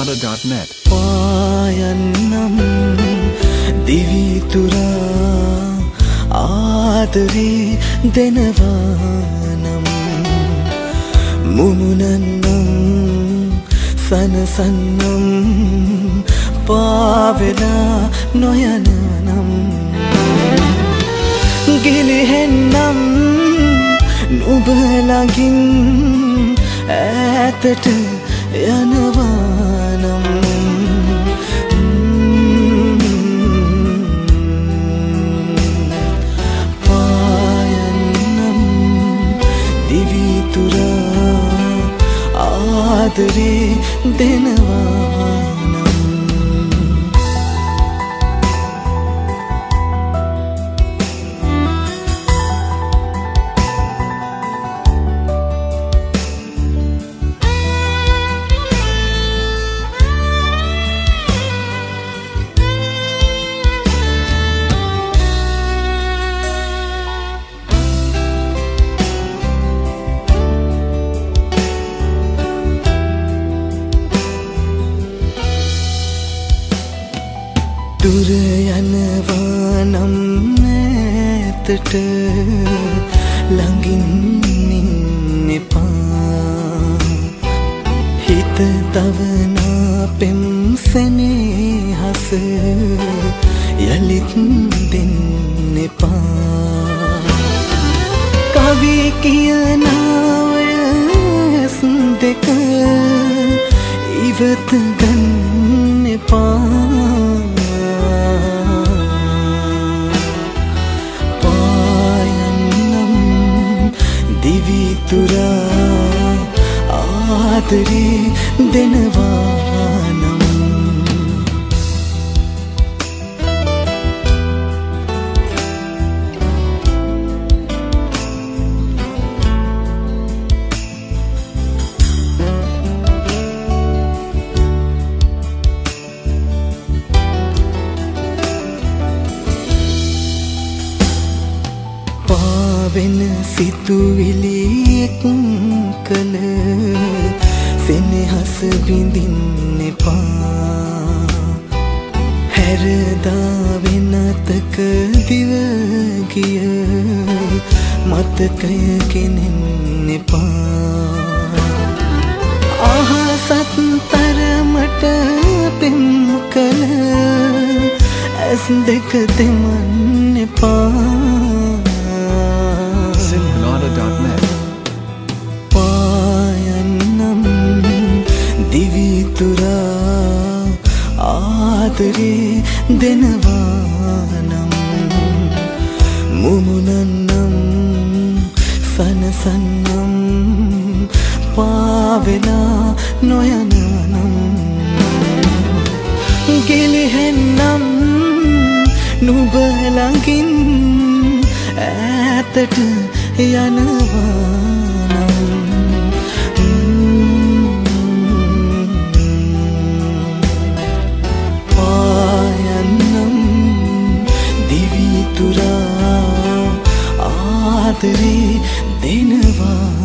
simulada.net පායන්නම් දිවිතුරා ආදරේ දෙනවානම් මුමුණන්නම් සනසන්නම් පාවෙලා නොයනනම් ගිලිහෙන්නම් නුඹ ළඟින් ඈතට යනවානම් පායන්නම් දිවිතුරා ආදරේ දෙනවානම් දුර යනවානම් ඈතට ළඟින් ඉන්න එපා හිත තවනා පෙම් සෙනෙහස යලිත් දෙන්න එපා කවි කියන ඔය ඇස් දෙක ඉවත ගන්න එපා දිවිතුරා ආදරේ දෙනවානම් පාවෙන සිතුවිලි කල සෙනෙහස විඳින්න එපා හැරදා වෙනතක දිව ගිය මතකය ගෙනෙන්න එපා අහසත් තරමට පෙම් කල ඇස් දෙක දෙමන්න එපා simulada.net දිවිතුරා ආදරේ දෙනවානම් මුමුණන්නම් සනසන්නම් පාවෙලා නොයනනම් ගිලිහෙන්නම් නුඹ ළඟින් ඈතට යනවානම් ආදරේ දෙනවා